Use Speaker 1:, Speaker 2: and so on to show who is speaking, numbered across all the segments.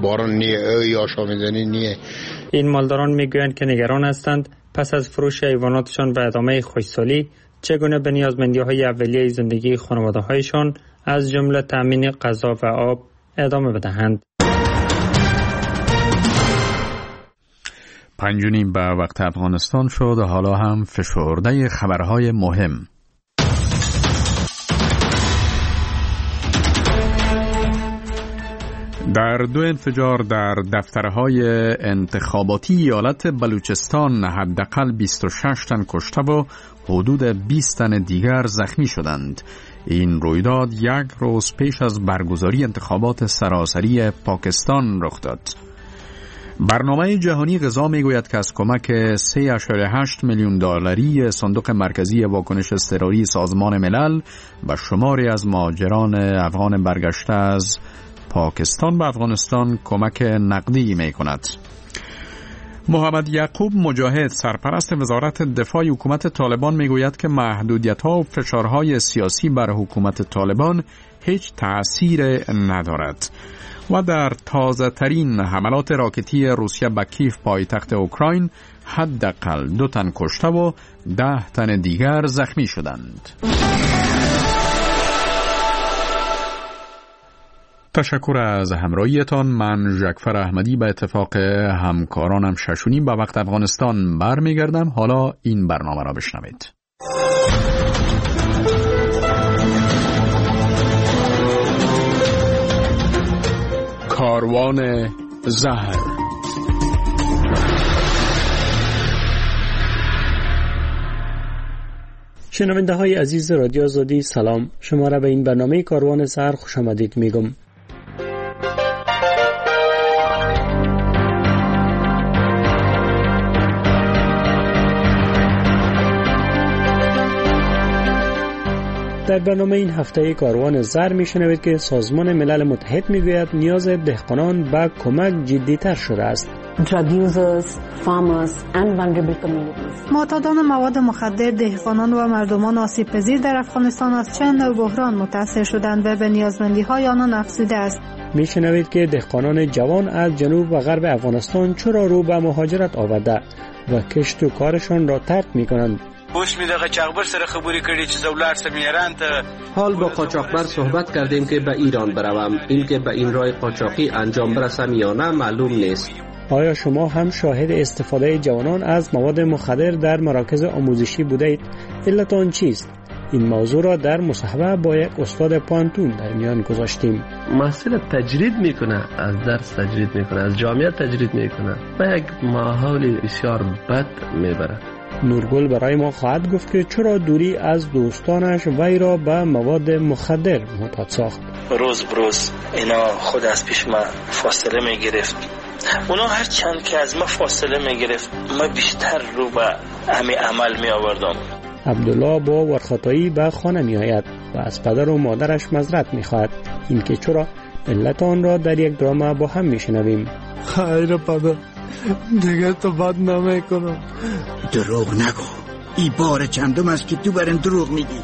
Speaker 1: باران نیه یا شامیزنی نیه.
Speaker 2: این مالداران میگویند که نگران هستند پس از فروش حیواناتشان و ادامه خشکسالی چگونه به نیازمندی‌های اولیه زندگی خانواده‌هایشان از جمله تامین غذا و آب ادامه بدهند.
Speaker 3: 5:30 به وقت افغانستان شد. حالا هم فشرده خبرهای مهم. در 2 انفجار در دفترهای انتخاباتی ایالت بلوچستان حداقل 26 تن کشته و حدود 20 تن دیگر زخمی شدند. این رویداد یک روز پیش از برگزاری انتخابات سراسری پاکستان رخ داد. برنامه جهانی غذا میگوید که از کمک 3.8 میلیون دلاری صندوق مرکزی واکنش اضطراری سازمان ملل به شماری از مهاجران افغان برگشته از پاکستان به افغانستان کمک نقدی می کند. محمد یعقوب مجاهد سرپرست وزارت دفاع حکومت طالبان می گوید که محدودیت‌ها و فشارهای سیاسی بر حکومت طالبان هیچ تأثیر ندارد و در تازه ترین حملات راکتی روسیه به کیف پایتخت اوکراین حداقل 2 تن کشته و 10 تن دیگر زخمی شدند. تشکر از همراهیتان. من ژکفر احمدی به اتفاق همکارانم 6:30 به وقت افغانستان برمیگردم. حالا این برنامه را بشنوید. کاروان زهر.
Speaker 2: شنونده های عزیز رادیو آزادی سلام، شما را به این برنامه کاروان زهر خوش آمدید میگم. در برنامه این هفته کاروان زر میشنوید که سازمان ملل متحد میگوید نیاز دهقانان به کمک جدی‌تر شده است.
Speaker 4: معتادان مواد مخدر، دهقانان و مردمان آسیب‌پذیر در افغانستان از چند نوع بحران متاثر شدند و به نیازمندی‌های آنان افزوده است.
Speaker 2: میشنوید که دهقانان جوان از جنوب و غرب افغانستان چرا رو به مهاجرت آورده و کشت و کارشان را ترک میکنند.
Speaker 5: اوس می دغه چاغبر سره خبرې کړې چې زولار سم ایران ته.
Speaker 6: حال با قاچاقبر صحبت کردیم که به ایران بروم. این که به این راه قاچاقی انجام برسم یا نه معلوم نیست.
Speaker 2: آیا شما هم شاهد استفاده جوانان از مواد مخدر در مراکز آموزشی بودید؟ علت آن چیست؟ این موضوع را در مصاحبه با یک استاد پانتون در میان گذاشتیم.
Speaker 6: محصل تجرید میکنه، از درس تجرید میکنه، از جامعه تجرید میکنه و یک ماحول بسیار بد میبره.
Speaker 2: نورگل برای ما خواهد گفت که چرا دوری از دوستانش وی را به مواد مخدر معتاد ساخت.
Speaker 7: روز بروز اینا خود از پیش ما فاصله میگرفت. اونا هر چند که از ما فاصله میگرفت ما بیشتر رو به همین عمل می آوردم.
Speaker 2: عبدالله با ورخطایی به خانه می آید و از پدر و مادرش معذرت می خواهد. این که چرا علت آن را در یک درام با هم می شنویم.
Speaker 8: خیر پدر، دیگه تو بد نمیکنم.
Speaker 9: دروغ نگو، این بار چندم است که تو برم دروغ میگی.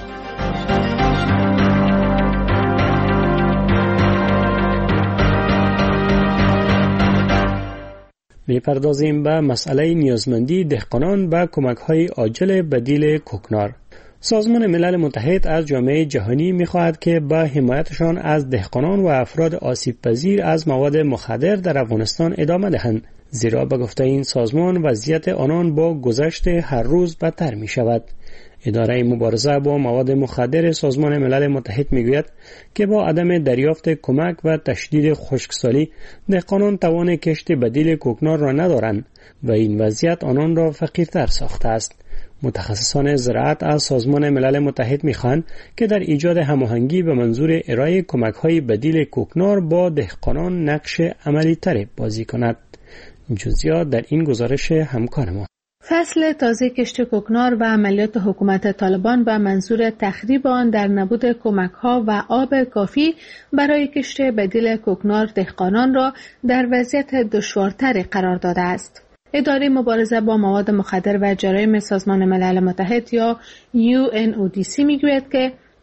Speaker 2: میپردازیم به مسئله نیازمندی دهقانان به کمک‌های عاجل بدیل کوکنار. سازمان ملل متحد از جامعه جهانی می‌خواهد که به حمایتشان از دهقانان و افراد آسیب‌پذیر از مواد مخدر در افغانستان ادامه دهند، زیرا به گفته این سازمان وضعیت آنان با گذشت هر روز بدتر می‌شود. اداره مبارزه با مواد مخدر سازمان ملل متحد میگوید که با عدم دریافت کمک و تشدید خشکسالی دهقانان توان کشت بدیل کوکنار را ندارند و این وضعیت آنان را فقیرتر ساخته است. متخصصان زراعت از سازمان ملل متحد میخواهند که در ایجاد هماهنگی به منظور ارائه کمک‌های بدیل کوکنار با دهقانان نقش عملی‌تر بازی کند. جزئیات در این گزارش همکار ما.
Speaker 10: فصل تازه کشت کوکنار و عملیات حکومت طالبان به منظور تخریب آن در نبود کمک‌ها و آب کافی برای کشت بدیل کوکنار دهقانان را در وضعیت دشوارتری قرار داده است. اداره مبارزه با مواد مخدر و جرایم سازمان ملل متحد یا UNODC میگوید که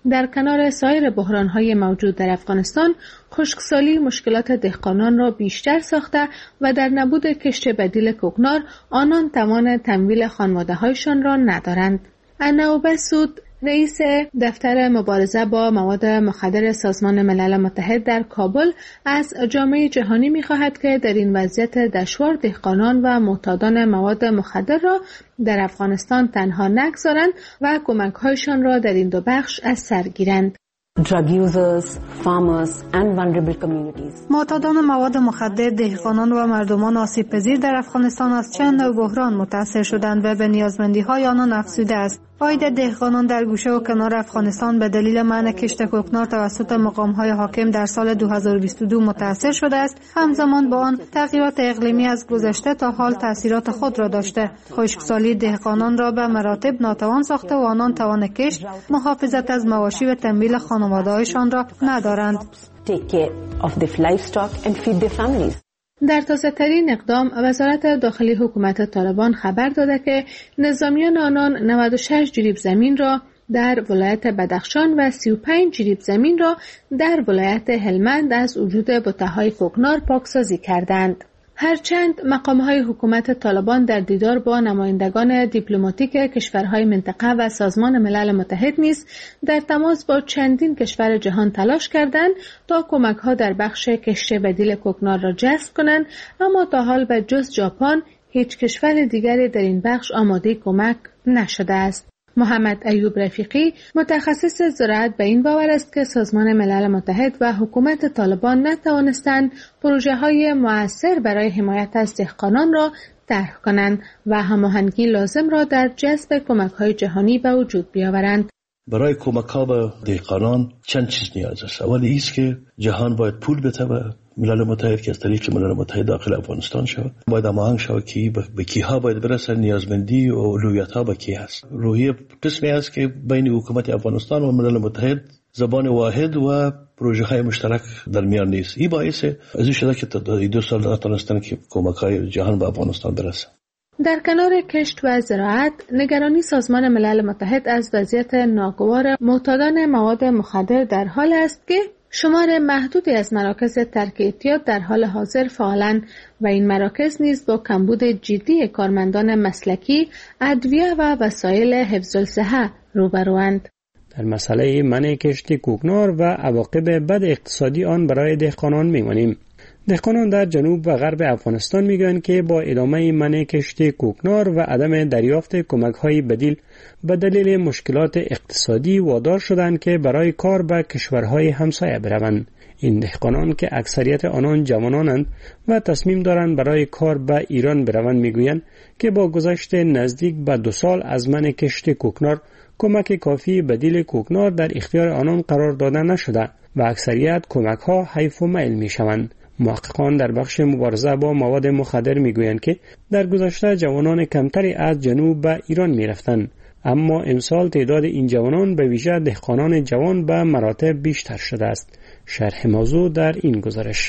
Speaker 10: در کنار سایر بحران‌های موجود در افغانستان، خشکسالی مشکلات دهقانان را بیشتر ساخته و در نبود کشت بدیل کوکنار آنان توان تمویل خانواده‌هایشان را ندارند. اناوبه سود، رئیس دفتر مبارزه با مواد مخدر سازمان ملل متحد در کابل، از جامعه جهانی می‌خواهد که در این وضعیت دشوار دهقانان و معتادان مواد مخدر را در افغانستان تنها نگذارند و کمک‌هایشان را در این دو بخش از سر گیرند.
Speaker 11: Drug users, farmers and vulnerable communities.
Speaker 4: معتادان مواد مخدر، دهقانان و مردمان آسیب پذیر در افغانستان از چند نوع بحران متاثر شدند و به نیازمندی‌های آنان افزوده است. عاید دهقانان در گوشه و کنار افغانستان به دلیل منع کشت کوکنار توسط مقام‌های حاکم در سال 2022 متاثر شده است. همزمان با آن تغییرات اقلیمی از گذشته تا حال تأثیرات خود را داشته. خشکسالی دهقانان را به مراتب ناتوان ساخته و آنان توان کشت، محافظت از مواشی و تمویل خانواده‌هایشان را ندارند.
Speaker 10: در تازه‌ترین اقدام، وزارت داخلی حکومت طالبان خبر داده که نظامیان آنان 96 جریب زمین را در ولایت بدخشان و 35 جریب زمین را در ولایت هلمند از وجود بته‌های کوکنار پاکسازی کردند. هرچند مقام‌های حکومت طالبان در دیدار با نمایندگان دیپلماتیک کشورهای منطقه و سازمان ملل متحد نیز در تماس با چندین کشور جهان تلاش کردند تا کمک‌ها در بخش کشت بدیل کوکنار را جذب کنند، اما تا حال به جز ژاپن هیچ کشور دیگری در این بخش آماده کمک نشده است. محمد ایوب رفیقی، متخصص زراعت، به این باور است که سازمان ملل متحد و حکومت طالبان نتوانستند پروژه‌های مؤثر برای حمایت از دهقانان را طرح کنند و هماهنگی لازم را در جذب کمک‌های جهانی به وجود بیاورند.
Speaker 6: برای کمک‌ها به دهقانان چند چیز نیاز است. اولی است که جهان باید پول بده به ملل متحد که از طریق ملل متحد داخل افغانستان شود. باید هماهنگ شود که به کیها باید برسه، نیازمندی و اولویت‌ها به کی هست. روحیه قسمی است که بین حکومت افغانستان و ملل متحد زبان واحد و پروژه‌های مشترک در میان نیست. این باعث از این شده که تا 2 سال نتونستن که کمک‌های جهان به افغانستان برسه.
Speaker 10: در کنار کشت و زراعت، نگرانی سازمان ملل متحد از وضعیت ناگوار معتادان مواد مخدر در حال است که شمار محدودی از مراکز ترک اعتیاد در حال حاضر فعالند و این مراکز نیز با کمبود جدی کارمندان مسلکی، ادویه و وسایل حفظ الصحه روبروند.
Speaker 2: در مسئله منع کشت کوکنار و عواقب بد اقتصادی آن برای دهقانان می‌مانیم. دهقانان در جنوب و غرب افغانستان میگویند که با ادامه منع کشت کوکنار و عدم دریافت کمک‌های بدیل به دلیل مشکلات اقتصادی وادار شدند که برای کار به کشورهای همسایه بروند. این دهقانان که اکثریت آنان جوانانند و تصمیم دارند برای کار به ایران بروند میگویند که با گذشت نزدیک به 2 سال از منع کشت کوکنار کمک کافی بدیل کوکنار در اختیار آنان قرار داده نشده و اکثریت کمک‌ها حیف و میل میشوند. محققان در بخش مبارزه با مواد مخدر میگویند که در گذشته جوانان کمتری از جنوب به ایران میرفتند، اما امسال تعداد این جوانان به ویژه دهقانان جوان به مراتب بیشتر شده است. شرح موضوع در این گزارش.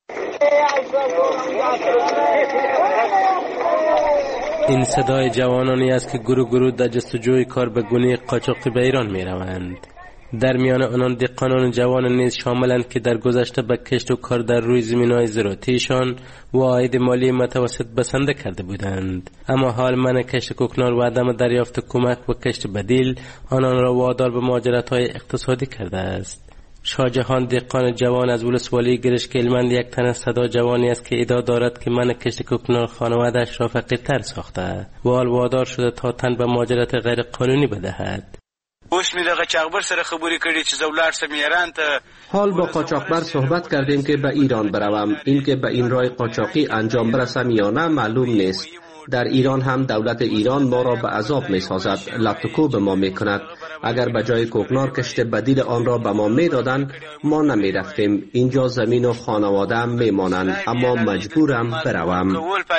Speaker 12: این صدای جوانانی است که گروه در جستجوی کار به گونه قاچاقی به ایران میروند. در میان آنان دهقانان جوان نیز شاملند که در گذشته به کشت و کار در روی زمین‌های زراعتیشان و عاید مالی متوسط بسنده کرده بودند، اما حال منع کشت کوکنار و عدم دریافت کمک و کشت بدیل آنان را وادار به مهاجرت‌های اقتصادی کرده است. شاهجهان دهقان جوان از ولسوالی گرشک هلمند یک تن از صدا جوانی است که ادعا دارد که منع کشت کوکنار خانواده‌اش را فقیرتر ساخته و حال وادار شده تا تن به مهاجرت غیر قانونی بدهد.
Speaker 5: اوس می د قاچاقبر سره خبرې کړې چې زه ولاړ سم ایران ته.
Speaker 13: حال با قاچاقبر صحبت کردیم که به ایران بروم. این که به این راه قاچاقی انجام برسم یا نه معلوم نیست. در ایران هم دولت ایران ما را به عذاب می سازد، لطکو به ما می کند. اگر به جای کوکنار کشت بدیل آن را به ما می دادن ما نمی رفتیم. اینجا زمین و خانواده هم می مانند، اما مجبورم بروم.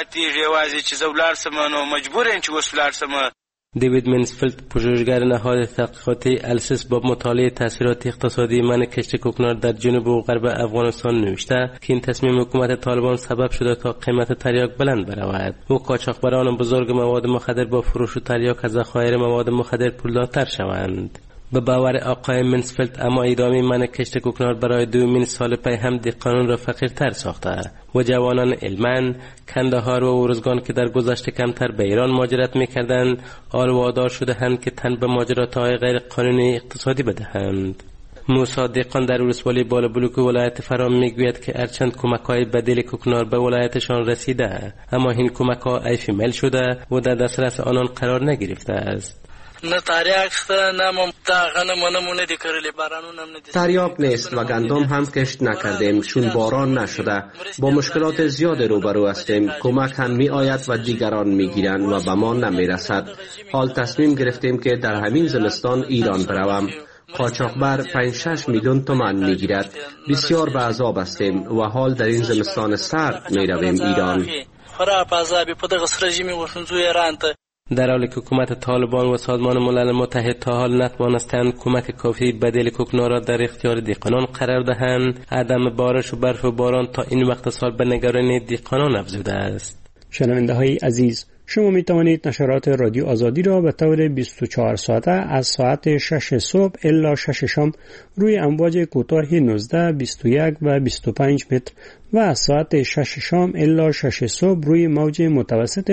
Speaker 12: دیوید منسفیلد، پژوهشگر نهاد تحقیقاتی السیس، با مطالعه تاثیرات اقتصادی منع کشت کوکنار در جنوب و غرب افغانستان نوشته که این تصمیم حکومت طالبان سبب شده تا قیمت تریاک بلند برود و قاچاقبران بزرگ مواد مخدر با فروش و تریاک از ذخایر مواد مخدر پولدارتر شوند. به باور آقای منسفلد اما ادامه منع کشت کوکنار برای دومین سال پی هم دهقانان را فقیرتر ساخته و جوانان علمند کندهار و ارزگان که در گذشته کمتر به ایران مهاجرت می‌کردند حال وادار شده‌اند که تن به مهاجرت‌های غیر قانونی اقتصادی بدهند. موسی دهقان در ولسوالی بالابلوک ولایت فرام میگوید که هرچند کمک‌های بدیل کوکنار به ولایتشان رسیده اما این کمک‌ها ایفیمل شده و در دسترس آنان قرار نگرفته است.
Speaker 13: تریاک نیست و گندم هم کشت نکردیم چون باران نشده. با مشکلات زیاد روبرو هستیم. کمک هم می آید و دیگران می گیرند و به ما نمی رسد. حال تصمیم گرفتیم که در همین زمستان ایران بروم. قاچاقبر 5-6 میلیون تومان می گیرد. بسیار به عذاب هستیم و حال در این زمستان سرد می رویم ایران.
Speaker 12: در حالی که حکومت طالبان و سازمان ملل متحد تا حال نتوانستند کمک کافی بدیل کوکنار را در اختیار دهقانان قرار دهند، عدم بارش و برف و باران تا این وقت سال به نگرانی دهقانان افزوده است.
Speaker 2: شنونده های عزیز، شما می توانید نشرات رادیو آزادی را به طور 24 ساعته از ساعت 6 صبح الی 6 شام روی امواج کوتاه 19، 21 و 25 متر و از ساعت 6 شام الی 6 صبح روی موج متوسط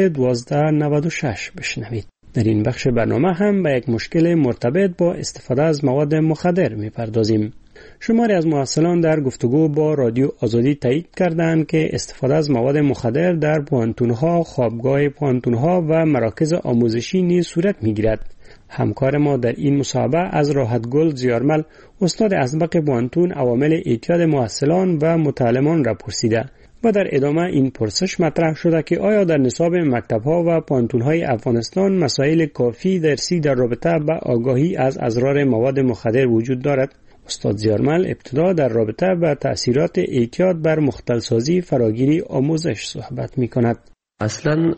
Speaker 2: 1296 بشنوید. در این بخش برنامه هم به یک مشکل مرتبط با استفاده از مواد مخدر می پردازیم. شماری از محصلان در گفتگو با رادیو آزادی تایید کردند که استفاده از مواد مخدر در پوانتون‌ها، خوابگاه پوانتون‌ها و مراکز آموزشی نیز صورت می‌گیرد. همکار ما در این مصاحبه از راحتگل زیارمل، استاد اسبق پوانتون، عوامل اعتیاد محصلان و متعلمان را پرسیده و در ادامه این پرسش مطرح شده که آیا در نصاب مکتب‌ها و پوانتون‌های افغانستان مسائل کافی درسی در رابطه با آگاهی از اضرار مواد مخدر وجود دارد؟ استاد زیارمل ابتدا در رابطه با تأثیرات اعتیاد بر مختلسازی فراگیری آموزش صحبت می کند.
Speaker 6: اصلا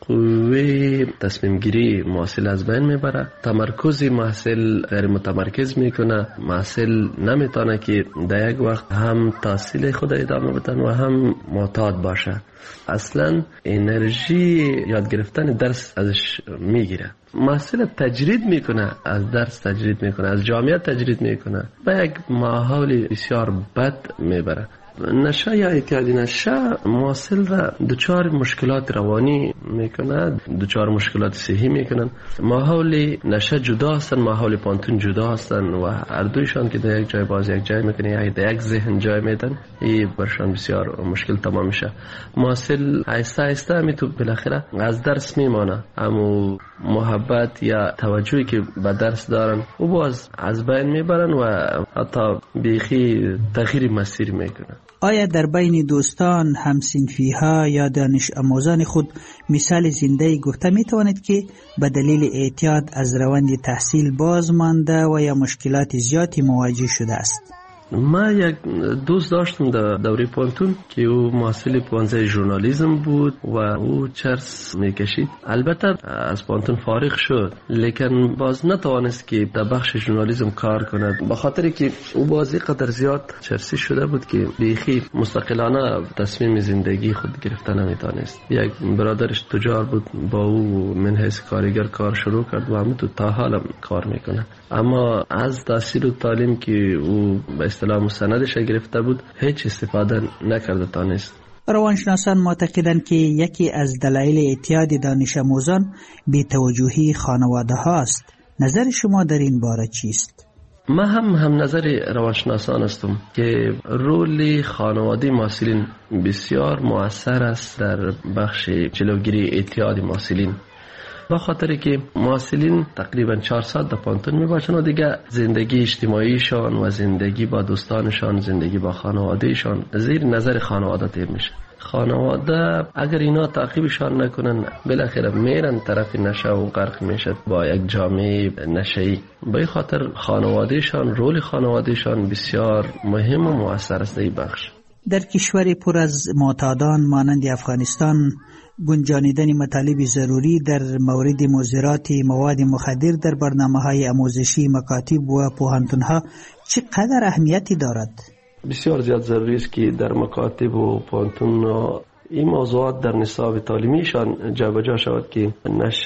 Speaker 6: قوه تصمیم گیری محصل از بین میبره، تمرکز محصل غیر متمرکز میکنه، محصل نمیتونه که در یک وقت هم تحصیل خود ادامه بدن و هم معتاد باشه. اصلا انرژی یاد گرفتن درس ازش میگیره. محصل تجرید میکنه، از درس تجرید میکنه، از جامعه تجرید میکنه، به یک ماحول بسیار بد میبره. نشه یا اعتیادی نشه محصل را دچار مشکلات روانی میکنه، دچار مشکلات صحی میکنن. ماحول نشه جدا هستن، ماحول پانتون جدا هستن و هر دویشان که در یک جای باز یک جای میکنه یا در یک ذهن جای میدن، این برشان بسیار مشکل تمام میشه. محصل آهسته آهسته میتو بالاخره از درس میمانه، اما محبت یا توجهی که به درس دارن و باز از بین میبرن و حتی بیخی تغییر مسیر میکنن.
Speaker 14: آیا در بین دوستان، همسنفی‌ها یا دانش آموزان خود مثال زنده گفته می توانید که به دلیل اعتیاد از روند تحصیل باز مانده و یا مشکلات زیادی مواجه شده است؟
Speaker 6: ما یک دوست داشتم در دوره پانتون که او محصل پانزه ژورنالیسم بود و او چرس میکشید. البته از پانتون فارغ شد لیکن باز نتوانست که در بخش ژورنالیسم کار کند، به خاطر که او بازی قدر زیاد چرسی شده بود که بیخی مستقلانه تصمیم زندگی خود گرفته نمیتونست. یک برادرش تجار بود، با او من حیث کارگر کار شروع کرد و همون تا حالا کار میکنه، اما از تحصیل و تعلیم که او به اصطلاح مستندش گرفته بود هیچ استفاده نکرده تانست.
Speaker 14: روانشناسان معتقدند که یکی از دلایل اعتیاد دانش آموزان بی‌توجهی خانواده هاست. نظر شما در این باره چیست؟
Speaker 6: ما هم نظر روانشناسان هستم که رول خانواده محصلین بسیار مؤثر است در بخش جلوگیری اعتیاد محصلین. با خاطر که محصلین تقریبا 4 ساعت در پانتون می باشن و دیگه زندگی اجتماعیشان و زندگی با دوستانشان، زندگی با خانوادهشان زیر نظر خانواده تیر میشه. خانواده اگر اینا تعقیبشان نکنن بالاخره میرن طرف نشه و غرق میشه با یک جامعه نشه‌ای. به این خاطر خانوادهشان، رول خانوادهشان بسیار مهم و مؤثر است در این بخش.
Speaker 14: در کشور پر از معتادان مانند افغانستان گنجانیدن مطالب ضروری در مورد مضرات مواد مخدر در برنامه‌های آموزشی مکاتب و پوهنتون‌ها چقدر اهمیتی دارد؟
Speaker 6: بسیار زیاد ضروری است که در مکاتب و پوهنتون‌ها این موضوعات در نصاب تعلیمیشان جابجا شود که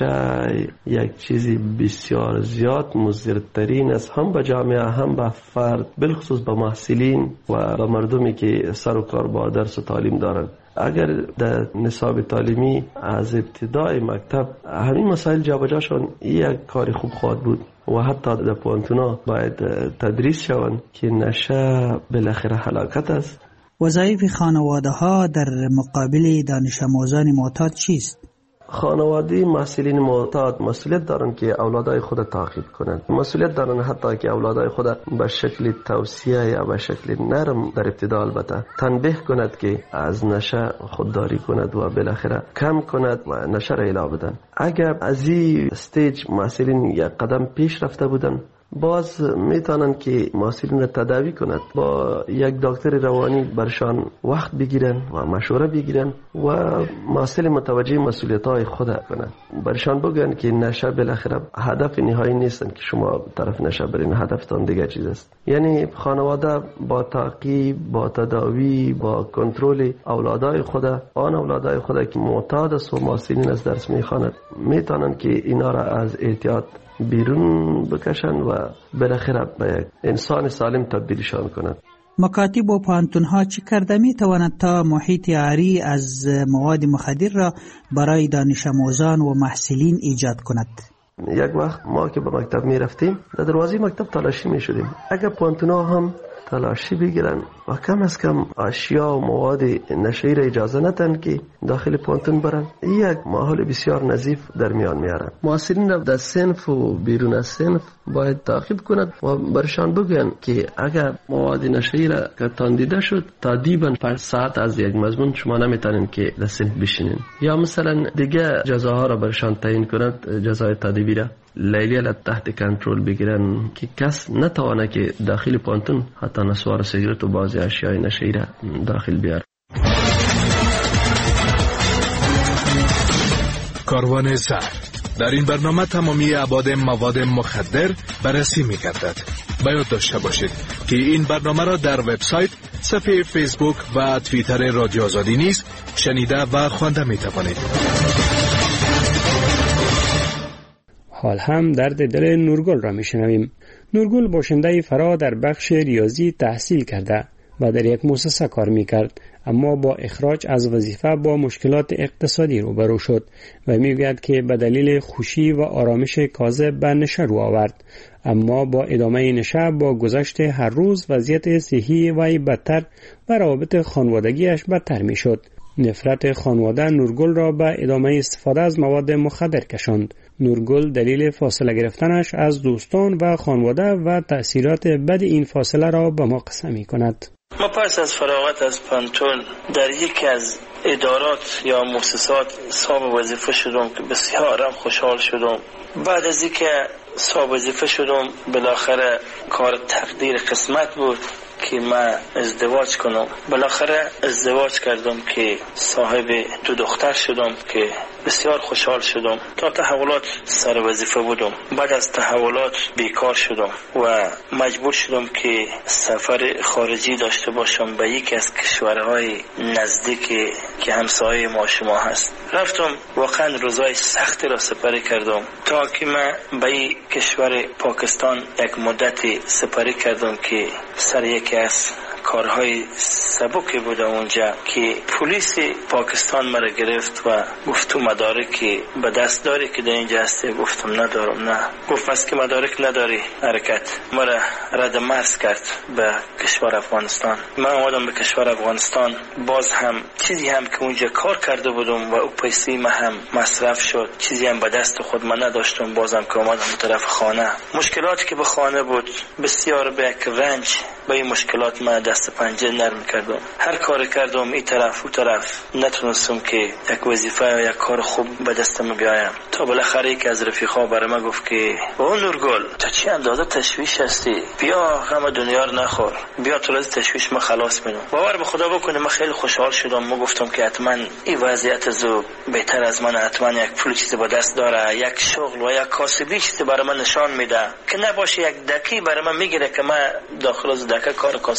Speaker 6: نشه یک چیزی بسیار زیاد مضرترین است، هم به جامعه هم به فرد، بالخصوص به محصلین و به مردمی که سر و کار با درس و تعلیم دارند. اگر در نصاب تعلیمی از ابتدای مکتب همین مسائل جابجا شون، یک کار خوب خواهد بود و حتی در پوانتونا باید تدریس شوند که نشه بالاخره هلاکت است.
Speaker 14: وظایف خانواده ها در مقابل دانش آموزان معتاد چیست؟
Speaker 6: خانواده محصلین معتاد مسئولیت دارن که اولادای خود تعقیب کنند، مسئولیت دارن حتی که اولادای خود به شکل توصیه یا به شکل نرم در ابتدا البته تنبیه کند که از نشه خودداری کند و بالاخره کم کند و نشه را اله بدن. اگر از این استیج محصلین یک قدم پیش رفته بودن، باز میتونن که محصلین را تداوی کند، با یک دکتر روانی برشان وقت بگیرن و مشوره بگیرن و محصل متوجه مسئولیت های خود کنند. برشان بگن که نشه بالاخره هدف نهایی نیستن که شما طرف نشه برین، هدفتان دیگه چیز است. یعنی خانواده با تعقیب، با تداوی، با کنترل اولادای خود، آن اولادای خود که معتاد است و محصلین از درس میخواند، میتونن که اینا را از اعتیاد بیرون بکشن و بالاخره به یک انسان سالم تبدیلشان کنند.
Speaker 14: مکاتب و پانتون ها چی کرده می تواند تا محیط عاری از مواد مخدر را برای دانش آموزان و محصلین ایجاد کند؟
Speaker 6: یک وقت ما که به مکتب می رفتیم در دروازه مکتب تلاشی می شدیم. اگر پانتون ها هم تلاشی بگیرن و کم از کم اشیا و مواد نشه‌ای را اجازه ندن که داخل پانتون برن، یک ماحول بسیار نظیف در میان میارن. محصلین را در صنف و بیرون از صنف باید تعقیب کند و برشان بگن که اگر مواد نشه‌ای را که تندیده شد تادیباً 5 ساعت از یک مضمون شما نمیتونین که در صنف بشینین، یا مثلا دیگه جزاها را برشان تعیین کند، جزای تادیبی را لیلی را تحت کنترل بگیرن که کس نتوانه که داخل پانتون حتی نسوار سیگرت و بعضی اشیای نشه‌ای را داخل بیاره.
Speaker 15: کاروان زهر در این برنامه تمامی ابعاد مواد مخدر بررسی می‌گردد. باید داشته باشید که این برنامه را در وبسایت، صفحه فیسبوک و توییتر رادیو آزادی نیز شنیده و خوانده می‌توانید.
Speaker 2: حال هم درد دل نورگل را میشنویم. نورگل باشنده فرا در بخش ریاضی تحصیل کرده و در یک مؤسسه کار میکرد، اما با اخراج از وظیفه با مشکلات اقتصادی روبرو شد و میگوید که به دلیل خوشی و آرامش کاذب به نشه رو آورد، اما با ادامه نشه با گذشت هر روز وضعیت صحی وی بدتر و روابط خانوادگیش بدتر میشد. نفرت خانواده نورگل را به ادامه استفاده از مواد مخدر کشاند. نورگل دلیل فاصله گرفتنش از دوستان و خانواده و تأثیرات بد این فاصله را به ما قسم می‌کند.
Speaker 7: ما پس از فراغت از پانتون در یکی از ادارات یا مؤسسات صاحب وظیفه شدم که بسیارم خوشحال شدم. بعد از اینکه صاحب وظیفه شدم بالاخره کار تقدیر قسمت بود که من ازدواج کنم. بالاخره ازدواج کردم که صاحب 2 دختر شدم که بسیار خوشحال شدم. تا تحولات سر وظیفه بودم، بعد از تحولات بیکار شدم و مجبور شدم که سفر خارجی داشته باشم به یکی از کشورهای نزدیک که همسایه ما شما هست. رفتم، واقعا روزای سختی را سپری کردم تا که من به کشور پاکستان یک مدتی سپری کردم که سر یکی از کارهای سبکی بود اونجا که پلیس پاکستان مرا گرفت و گفت تو مدارکی به دست داری که در اینجا هستی؟ گفتم ندارم. نه. گفت پس که مدارک نداری حرکت. مرا رد مرز کرد به کشور افغانستان. من آمدم به کشور افغانستان، باز هم چیزی هم که اونجا کار کرده بودم و او پیسی من هم مصرف شد، چیزی هم به دست خود من نداشتم. بازم که آمدم به طرف خانه، مشکلاتی که به خانه بود بسیار به یک رنج به این مشکلات من دست پنجه نرم کردم. هر کار کردم این طرف و طرف، نتونستم که یک وظیفه یا یک کار خوب به دستم بیایم. تا بالاخره یکی از رفیقا برای من گفت که با نورگل تو چی اندازه تشویش هستی، بیا غم دنیا رو نخور، بیا تو از تشویش ما خلاص میدم. باور به خدا بکنه من خیلی خوشحال شدم. ما گفتم که حتما این وضعیت زو بهتر از من، حتما یک پول چیزی با دست داره، یک شغل و یک کاسبی چیزی برای من نشان میده که نباشه یک دکی برای من میگیره که من داخل از دکه کار کاسبی کنم.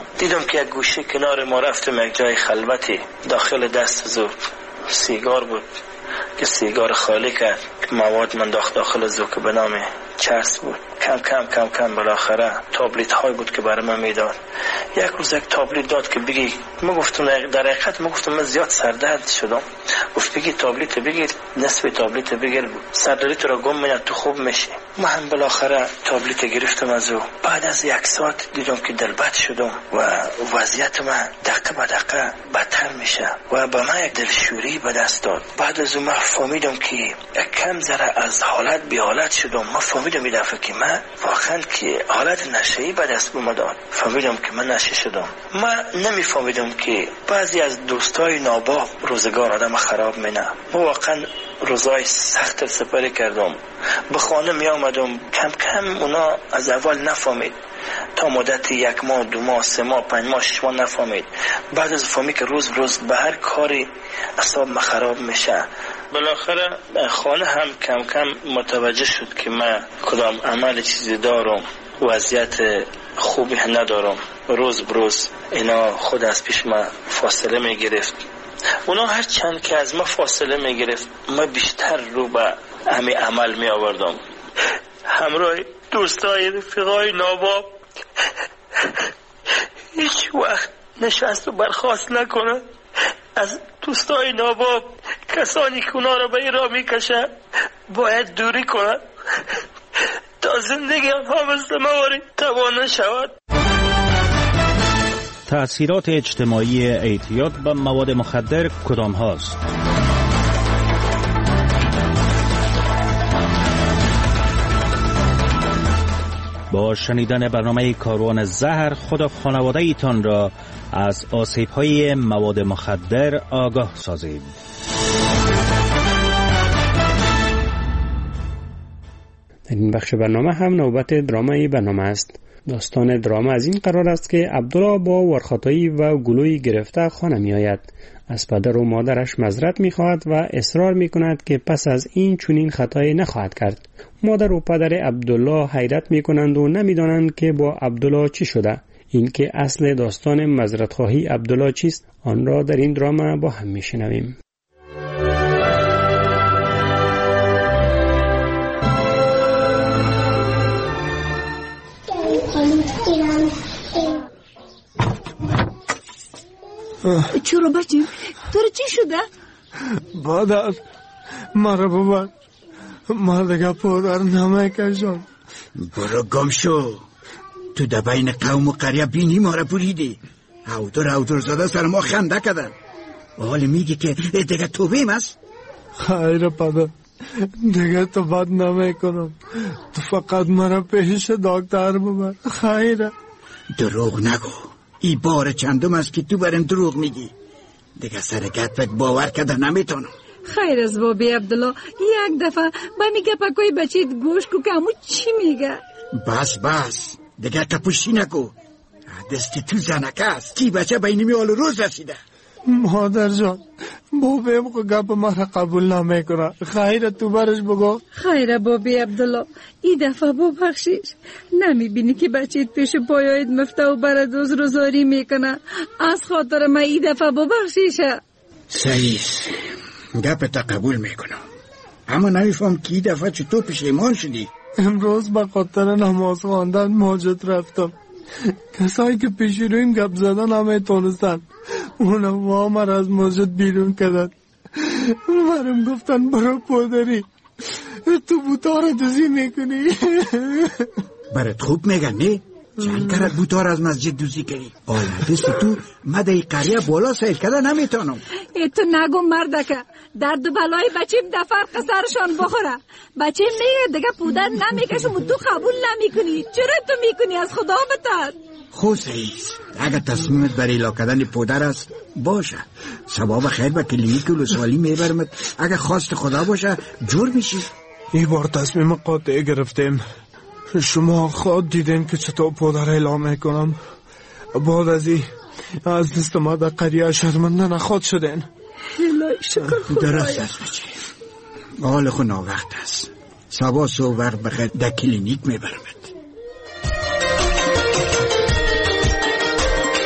Speaker 7: شدم. دیدم که یک گوشه کنار ما رفتم، یک جای خلوتی، داخل دست زو سیگار بود که سیگار خالی کرد، مواد من داخل زو که به نام چرس بود. کم بالاخره تابلت های بود که برای من میداد. یک روز یک تابلت داد که بگی. من گفتم در حقیقت من زیاد سردرد شدم. گفت بگی تابلت بگیر، نصف تابلت بگیر، سردردت رو گم میاد تو خوب میشی. من بالاخره تابلت گرفتم از او. بعد از یک ساعت دیدم که دلبد شدم و وضعیت من دقیقه به دقیقه بدتر میشه و به من یک دلشوری به دست داد. بعد از اون من فهمیدم که یک کم ذره از حالت بی حالت شدم. من فهمیدم این دفعه که من واقعا که حالت نشه‌ای به دست اومد. فهمیدم که من نشه شدم. من نمیفهمیدم که بعضی از دوستای ناباب روزگار آدم خراب مینه. من واقعا روزای سخت سپری کردم. به خانه می آمدم، کم اونا از اول نفهمید، تا مدت 1 ماه 2 ماه 3 ماه 5 ماه 6 ماه نفهمید. بعد از فهمید که روز به هر کاری اعصاب من خراب میشه. بالاخره خانه هم کم متوجه شد که من کدام عمل چیزی دارم، وضعیت خوبی ندارم. روز بروز اینا خود از پیش من فاصله می گرفت. اونا هر چند که از ما فاصله می گرفت، من بیشتر رو به همین عمل می آوردم. همراه دوستای رفیقای ناباب هیچ وقت نشست و برخاست نکنه. از دوستای ناباب، کسانی که اونا رو به این راه میکشن، باید دوری کنن تا زندگی آنها مثل مواری تباه نشود.
Speaker 16: تأثیرات اجتماعی اعتیاد به مواد مخدر کدام هاست؟ با شنیدن برنامه کاروان زهر خود و خانواده ایتان را از آسیب‌های مواد مخدر آگاه سازید.
Speaker 2: در این بخش برنامه هم نوبت درامای برنامه است. داستان دراما از این قرار است که عبدالله با ورخاتایی و گلوی گرفته خانه می آید. از پدر و مادرش معذرت می خواهد و اصرار می کند که پس از این چنین خطایی نخواهد کرد. مادر و پدر عبدالله حیرت می کنند و نمی دانند که با عبدالله چی شده. این که اصل داستان معذرت خواهی عبدالله چیست، آن را در این دراما با هم می شنویم.
Speaker 17: چرا بچیم؟ تو رو چی شده؟
Speaker 8: مادر مرا ببر، ما دیگه پدر نمیکشم.
Speaker 9: برو گم شو. تو در بین قوم و قریه بینی ما را بریدی. هودر زاده سر ما خنده کردن. حالا میگی که دیگه توبیم است؟
Speaker 8: خیر پدر، دیگه توبت نمیکنم. تو فقط مرا پیش دکتر ببر. خیره.
Speaker 9: دروغ نگو. ای بار چندم است که تو برم دروغ میگی. دیگه سر گتفت باور کرده نمیتونم.
Speaker 17: خیر از بابی عبدالله، یک دفعه با میگه پاکوی بچیت گوش کو که همو چی میگه؟
Speaker 9: بس دیگه کپوشی نکو. دستی تو زنکه است. کی بچه بینیمی حال روز رسیده.
Speaker 8: مادر جان، بابیم که گپ مرا قبول نمیکنه. خیره تو برش بگو.
Speaker 17: خیره بابی عبدالله، ای دفعه ببخشیش. نمیبینی که بچیت پیش پایایت مفته و برد روزاری میکنه. از خاطر من ای دفعه ببخشیشه.
Speaker 9: صحیح، گپ تا قبول میکنم، اما نمیفهم که ای دفعه چطور پشیمان شدی.
Speaker 8: امروز به خاطر نماز خواندن مسجد رفتم. کسایی که پیش رویم گپ زدن نمیتونستن، اونا وامر از مسجد بیرون کردن. مرم گفتن برو پدری، تو بوتار دوزی میکنی.
Speaker 9: برات خوب میگن نه؟ چند کرد بوتار از مسجد دوزی کردی؟ آیا دست تو مدهی قریه بالا سیل کرده نمیتونم.
Speaker 17: تو نگو مردکه، درد و بلای بچیم دفرق سرشان بخوره. بچیم میگه دیگه پودر نمیکشم و تو قبول نمیکنی. چرا تو میکنی؟ از خدا بتر.
Speaker 9: خوب صحیح، اگر تصمیمت برای ایلا کردن پودر است باشه، ثواب خیر به کلینیک ولسوالی میبرمت. اگر خواست خدا باشه جور میشی.
Speaker 8: این بار تصمیم قاطع گرفتیم. شما خود دیدین که چطور پودر اعلام میکنم. بعد از این از دست ما در قریه شرمنده نخواد شدین.
Speaker 17: الهی شکر خدا.
Speaker 9: درست است بچه، حال خود ناوقت است. سبا سو وقت بخیر در کلینیک میبرمت.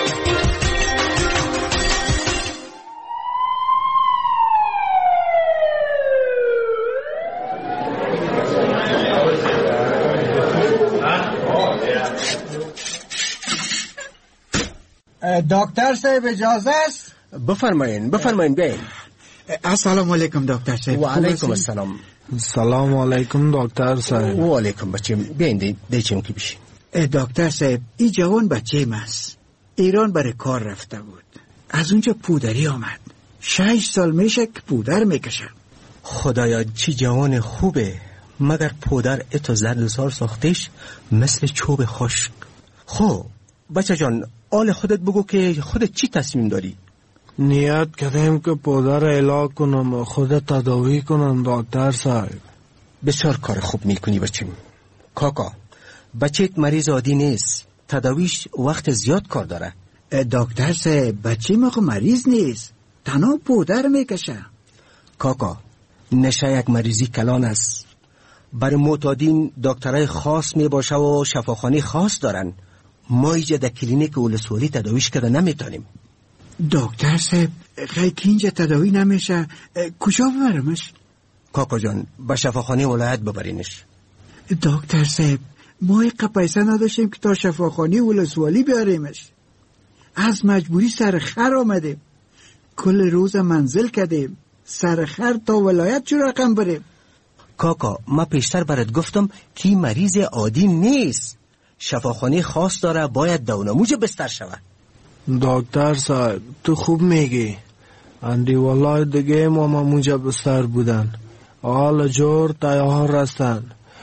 Speaker 9: دکتر صاحب اجازه است؟
Speaker 18: بفرمایین بیاین.
Speaker 9: السلام علیکم دکتر صاحب.
Speaker 18: و علیکم السلام.
Speaker 8: سلام علیکم دکتر صاحب.
Speaker 18: و علیکم بچیم. بیاین دیچم کی بشین.
Speaker 9: دکتر صاحب این جوان بچه است. ایران برای کار رفته بود. از اونجا پودری آمد. 6 سال میشه که پودر میکشه.
Speaker 18: خدایا چی جوان خوبه، مگر پودر اتو زردسار ساختش مثل چوب خشک. خب بچه جان، آل خودت بگو که خودت چی تصمیم داری؟
Speaker 8: نیت کردم که پودر علاج کنم و خودت تداوی کنم دکتر صاحب.
Speaker 18: بسیار کار خوب میکنی بچم. کاکا بچهت مریض عادی نیست، تداویش وقت زیاد کار داره.
Speaker 9: دکتر صاحب بچه ما خو مریض نیست، تنها پودر میکشه.
Speaker 18: کاکا نشه یک مریضی کلان است. برای معتادین دکترای خاص میباشه و شفاخانه خاص دارن. ما اینجا در کلینیک ولسوالی تداویش کرده نمیتونیم.
Speaker 9: دکتر صاحب خیلی اینجا تداوی نمیشه، کجا ببرمش؟
Speaker 18: کاکا جان به شفاخانه ولایت ببرینش.
Speaker 9: دکتر صاحب ما یک پیسه نداشتیم که تا شفاخانه ولسوالی بیاریمش. از مجبوری سرخر آمدیم، کل روز منزل کردیم، سرخر تا ولایت چه رقم بریم.
Speaker 18: کاکا ما پیشتر برات گفتم که مریض عادی نیست، شفاخانه خاص داره، باید دونموج بستر شود.
Speaker 8: دکتر صاحب تو خوب میگی. اندی والله دیگه ما موجب بستر بودن، حال جور تیار رستن.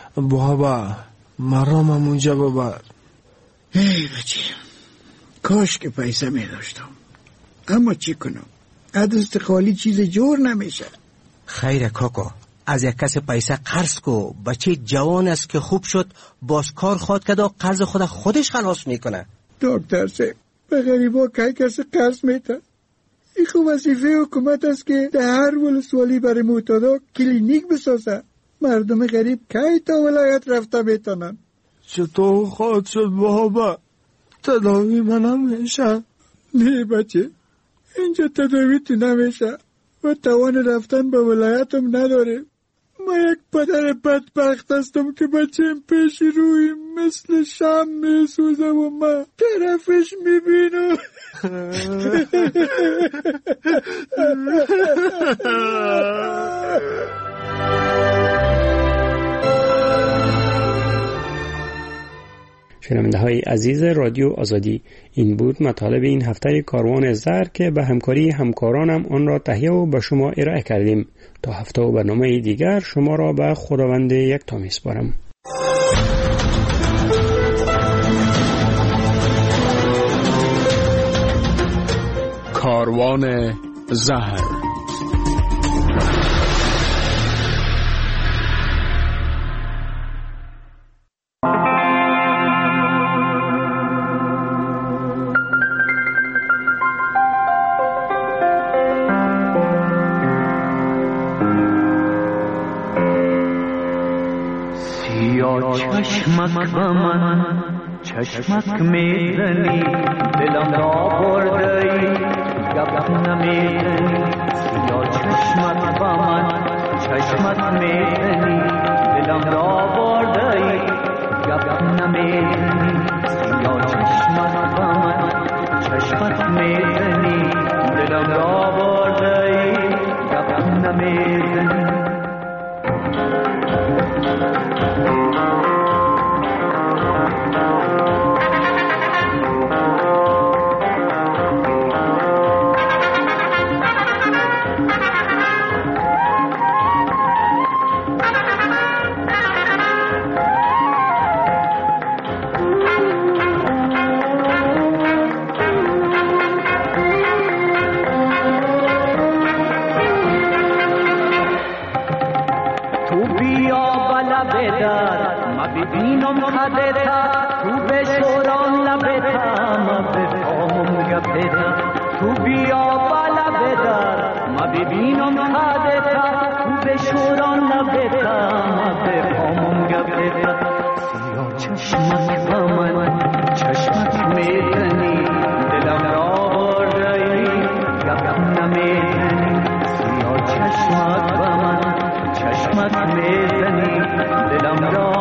Speaker 8: بابا مرا موجب ببر.
Speaker 9: ای بچه کاش که پیسه می داشتم، اما چی کنم، دست خالی چیز جور نمیشه.
Speaker 18: خیره کاکا، از یک کس پیسه قرض کو. بچه جوان است که خوب شد باز کار خواد کرد و قرض خودش خلاص میکنه.
Speaker 9: دکتر صاحب به غریبا که کسی قرض میده؟ این خوب وظیفه حکومت است که در هر ولسوالی برای معتادا کلینیک بسازه. مردم غریب که تا ولایت رفته بیتونن.
Speaker 8: چطور خواهد شد بابا؟ تداوی من نمیشه.
Speaker 9: نه بچه اینجا تداوی تو نمیشه و توان رفتن به ولایتم نداره. ما یک پدر بدبخت هستم که بچه‌م پیش روی مثل شم میسوزه و من طرفش میبینم.
Speaker 2: شنونده های عزیز رادیو آزادی، این بود مطالب این هفته کاروان زر که به همکاری همکارانم آن را تهیه و به شما ارائه کردیم. تا هفته و برنامه دیگر شما را به خداوند یکتا میسپارم.
Speaker 3: کاروان زهر.
Speaker 19: چشمک با من چشمک میزنی، دلم را بردی گپ نمیزنی. یا چشمک با من چشمک میزنی، دلم را بردی گپ نمیزنی. یا چشمک با من چشمک میزنی، دلم را بردی گپ نمیزنی. چشمک میزنی دلم را